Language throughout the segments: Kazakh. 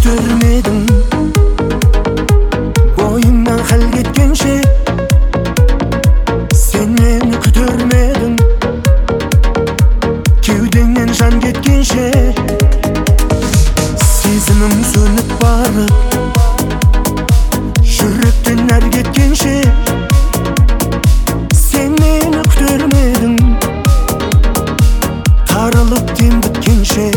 күтөрмедиң бойыңнан хал кеткенше, сен мени күтөрмедиң кеудеңнен жан кеткенше. Сезімім сөніп барып жүректен әр кеткенше, сен мені күтөрмедиң тарылып тем біткенше.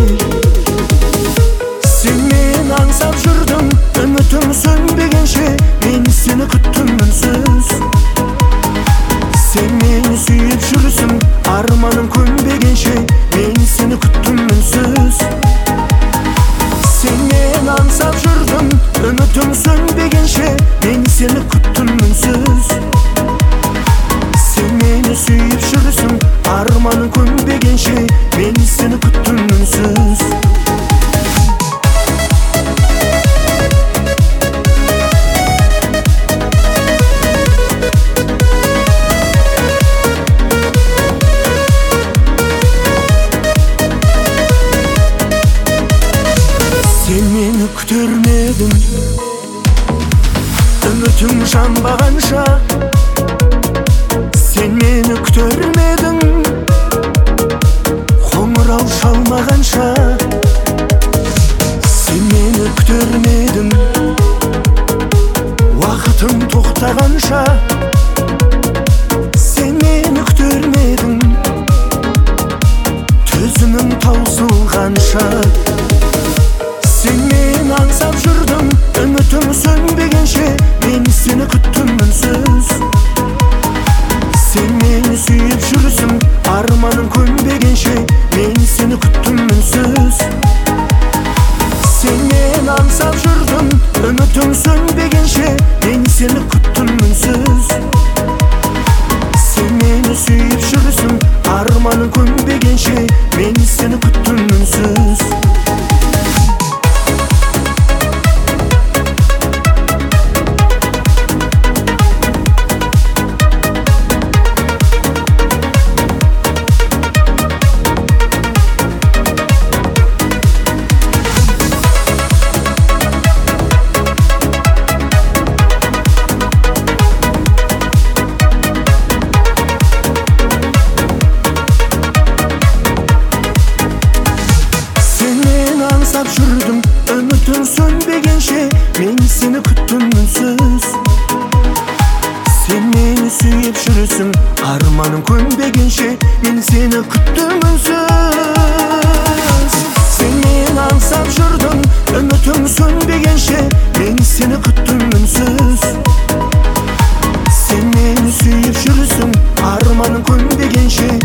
Сен мені аңсап жүрдің үмітім сөнбегенше, мен сені күттім үнсіз. Сен мені сүйіп жүрсің арманым көнбегенше, мен сені күттім үнсіз. Сен мені аңсап жүрдің үмітім сөнбегенше, мен сені күттім үнсіз. Сен мені сүйіп жүрсің арманым көнбегенше, мен сені күттім үнсіз. Сен мені күтөрмедің үмітім жанбағанша, сен мені күтөрмедің қоңырау шалмағанша. Сен мені күтөрмедің уақытым тоқтағанша, сен мені күтөрмедің төзімім таусылғанша. Сен мені аңсап жүрдің үмітім сөнбегенше, мен сені күттім үнсіз. Сен мені сүйіп жүрсің арманым көнбегенше, мен сені күттім үнсіз. Сен мені аңсап жүрдің үмітім сөнбегенше, мен сені күттім үнсіз. Сен мені сүйіп жүрсің арманым көнбегенше, мен сені күттім үнсіз. Аңсап жүрдім үмітім сөнбегенше, мен сені күттім үнсіз. Сен мені сүйіп жүрсің арманым көнбегенше, мен сені күттім үнсіз. Сен мені аңсап жүрдің үмітім сөнбегенше, мен сені күттім үнсіз. Сен мені сүйіп жүрсің арманым көнбегенше,